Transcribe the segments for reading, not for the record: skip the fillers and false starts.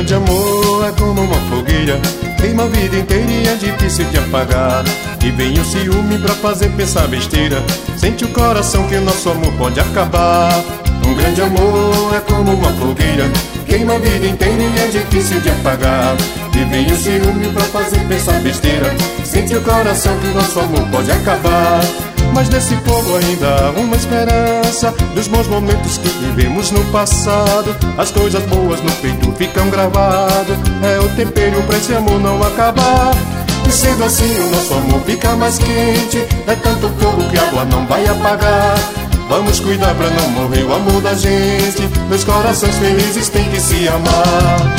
grande amor é como uma fogueira, queima a vida inteira e é difícil de apagar. E vem o ciúme pra fazer pensar besteira, sente o coração que o nosso amor pode acabar. Um grande amor é como uma fogueira, queima a vida inteira e é difícil de apagar. E vem o ciúme pra fazer pensar besteira, sente o coração que o nosso amor pode acabar. Mas nesse fogo ainda há uma esperança, dos bons momentos que vivemos no passado. As coisas boas no peito ficam gravadas, é o tempero pra esse amor não acabar. E sendo assim o nosso amor fica mais quente, é tanto fogo que a água não vai apagar. Vamos cuidar pra não morrer o amor da gente, dois corações felizes têm que se amar.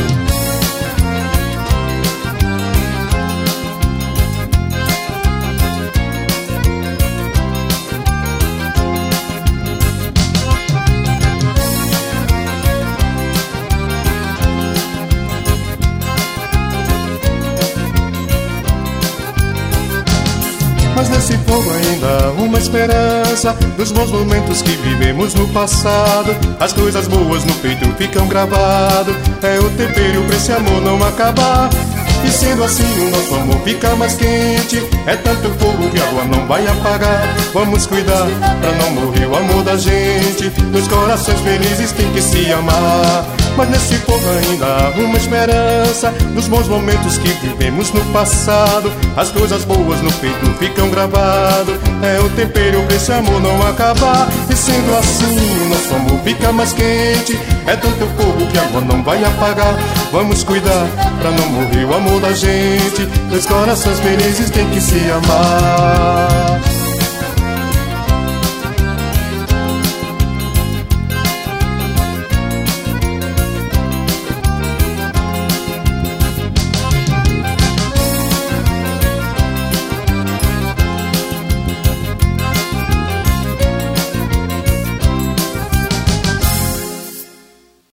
Mas nesse fogo ainda há uma esperança, dos bons momentos que vivemos no passado. As coisas boas no peito ficam gravadas, é o tempero pra esse amor não acabar. E sendo assim o nosso amor fica mais quente, é tanto fogo que a água não vai apagar. Vamos cuidar pra não morrer o amor da gente, dois corações felizes têm que se amar. Mas nesse fogo ainda há uma esperança, dos bons momentos que vivemos no passado. As coisas boas no peito ficam gravadas, é o tempero pra esse amor não acabar. E sendo assim o nosso amor fica mais quente, é tanto fogo que a água não vai apagar. Vamos cuidar pra não morrer o amor da gente, dois corações felizes têm que se amar.